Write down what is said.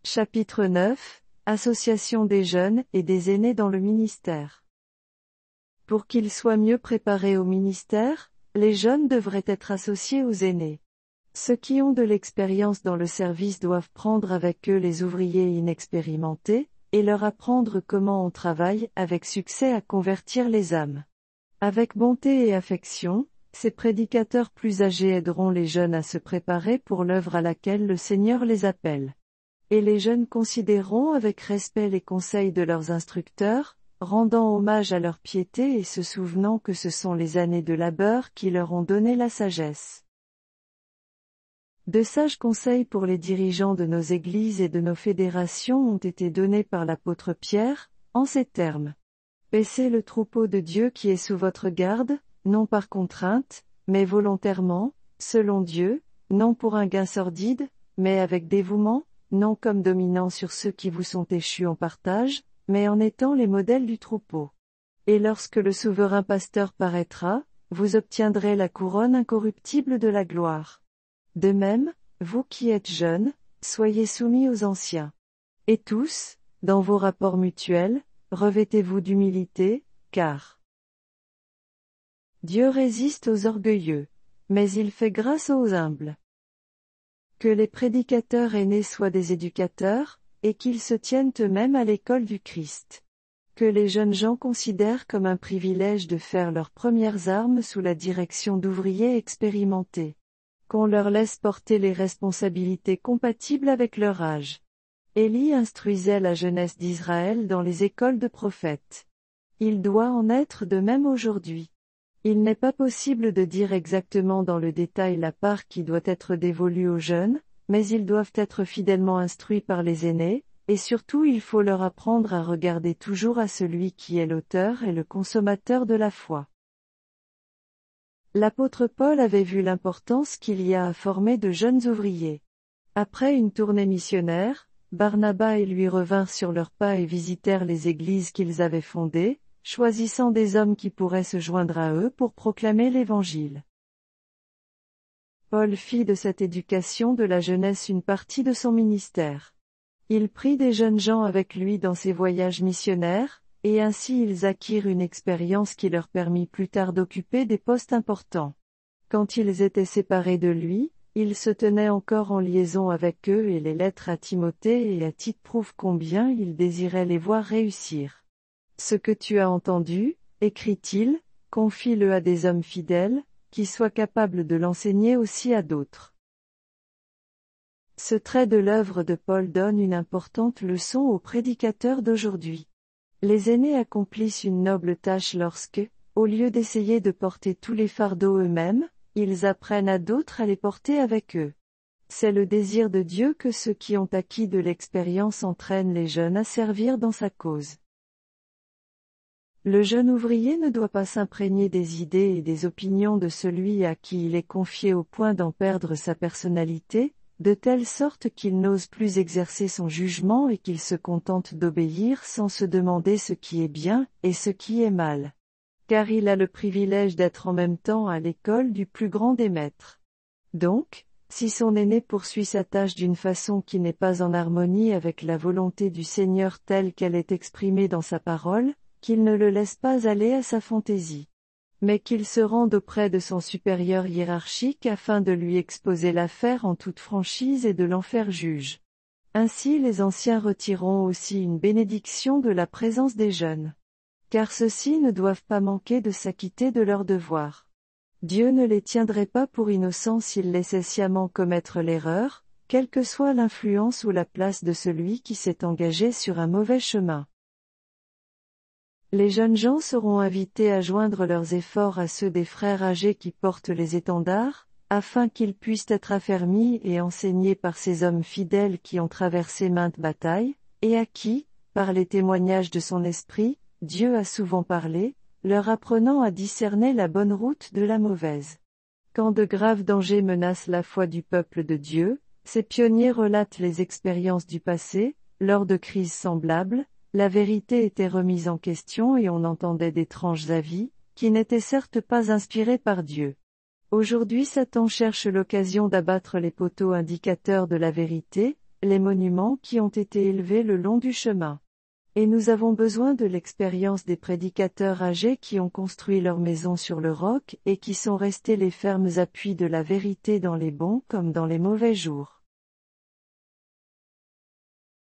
Chapitre 9, Association des jeunes et des aînés dans le ministère. Pour qu'ils soient mieux préparés au ministère, les jeunes devraient être associés aux aînés. Ceux qui ont de l'expérience dans le service doivent prendre avec eux les ouvriers inexpérimentés, et leur apprendre comment on travaille avec succès à convertir les âmes. Avec bonté et affection, ces prédicateurs plus âgés aideront les jeunes à se préparer pour l'œuvre à laquelle le Seigneur les appelle. Et les jeunes considéreront avec respect les conseils de leurs instructeurs, rendant hommage à leur piété et se souvenant que ce sont les années de labeur qui leur ont donné la sagesse. De sages conseils pour les dirigeants de nos églises et de nos fédérations ont été donnés par l'apôtre Pierre, en ces termes. Paissez le troupeau de Dieu qui est sous votre garde, non par contrainte, mais volontairement, selon Dieu, non pour un gain sordide, mais avec dévouement, non comme dominant sur ceux qui vous sont échus en partage, mais en étant les modèles du troupeau. Et lorsque le souverain pasteur paraîtra, vous obtiendrez la couronne incorruptible de la gloire. De même, vous qui êtes jeunes, soyez soumis aux anciens. Et tous, dans vos rapports mutuels, revêtez-vous d'humilité, car Dieu résiste aux orgueilleux, mais il fait grâce aux humbles. Que les prédicateurs aînés soient des éducateurs, et qu'ils se tiennent eux-mêmes à l'école du Christ. Que les jeunes gens considèrent comme un privilège de faire leurs premières armes sous la direction d'ouvriers expérimentés. Qu'on leur laisse porter les responsabilités compatibles avec leur âge. Élie instruisait la jeunesse d'Israël dans les écoles de prophètes. Il doit en être de même aujourd'hui. Il n'est pas possible de dire exactement dans le détail la part qui doit être dévolue aux jeunes, mais ils doivent être fidèlement instruits par les aînés, et surtout il faut leur apprendre à regarder toujours à celui qui est l'auteur et le consommateur de la foi. L'apôtre Paul avait vu l'importance qu'il y a à former de jeunes ouvriers. Après une tournée missionnaire, Barnabas et lui revinrent sur leurs pas et visitèrent les églises qu'ils avaient fondées, choisissant des hommes qui pourraient se joindre à eux pour proclamer l'Évangile. Paul fit de cette éducation de la jeunesse une partie de son ministère. Il prit des jeunes gens avec lui dans ses voyages missionnaires, et ainsi ils acquirent une expérience qui leur permit plus tard d'occuper des postes importants. Quand ils étaient séparés de lui, il se tenait encore en liaison avec eux et les lettres à Timothée et à Tite prouvent combien il désirait les voir réussir. Ce que tu as entendu, écrit-il, confie-le à des hommes fidèles, qui soient capables de l'enseigner aussi à d'autres. Ce trait de l'œuvre de Paul donne une importante leçon aux prédicateurs d'aujourd'hui. Les aînés accomplissent une noble tâche lorsque, au lieu d'essayer de porter tous les fardeaux eux-mêmes, ils apprennent à d'autres à les porter avec eux. C'est le désir de Dieu que ceux qui ont acquis de l'expérience entraînent les jeunes à servir dans sa cause. Le jeune ouvrier ne doit pas s'imprégner des idées et des opinions de celui à qui il est confié au point d'en perdre sa personnalité, de telle sorte qu'il n'ose plus exercer son jugement et qu'il se contente d'obéir sans se demander ce qui est bien et ce qui est mal. Car il a le privilège d'être en même temps à l'école du plus grand des maîtres. Donc, si son aîné poursuit sa tâche d'une façon qui n'est pas en harmonie avec la volonté du Seigneur telle qu'elle est exprimée dans sa parole, qu'il ne le laisse pas aller à sa fantaisie. Mais qu'il se rende auprès de son supérieur hiérarchique afin de lui exposer l'affaire en toute franchise et de l'en faire juge. Ainsi les anciens retireront aussi une bénédiction de la présence des jeunes. Car ceux-ci ne doivent pas manquer de s'acquitter de leurs devoirs. Dieu ne les tiendrait pas pour innocents s'ils laissaient sciemment commettre l'erreur, quelle que soit l'influence ou la place de celui qui s'est engagé sur un mauvais chemin. Les jeunes gens seront invités à joindre leurs efforts à ceux des frères âgés qui portent les étendards, afin qu'ils puissent être affermis et enseignés par ces hommes fidèles qui ont traversé maintes batailles, et à qui, par les témoignages de son esprit, Dieu a souvent parlé, leur apprenant à discerner la bonne route de la mauvaise. Quand de graves dangers menacent la foi du peuple de Dieu, ces pionniers relatent les expériences du passé, lors de crises semblables, la vérité était remise en question et on entendait d'étranges avis, qui n'étaient certes pas inspirés par Dieu. Aujourd'hui Satan cherche l'occasion d'abattre les poteaux indicateurs de la vérité, les monuments qui ont été élevés le long du chemin. Et nous avons besoin de l'expérience des prédicateurs âgés qui ont construit leur maison sur le roc et qui sont restés les fermes appuis de la vérité dans les bons comme dans les mauvais jours.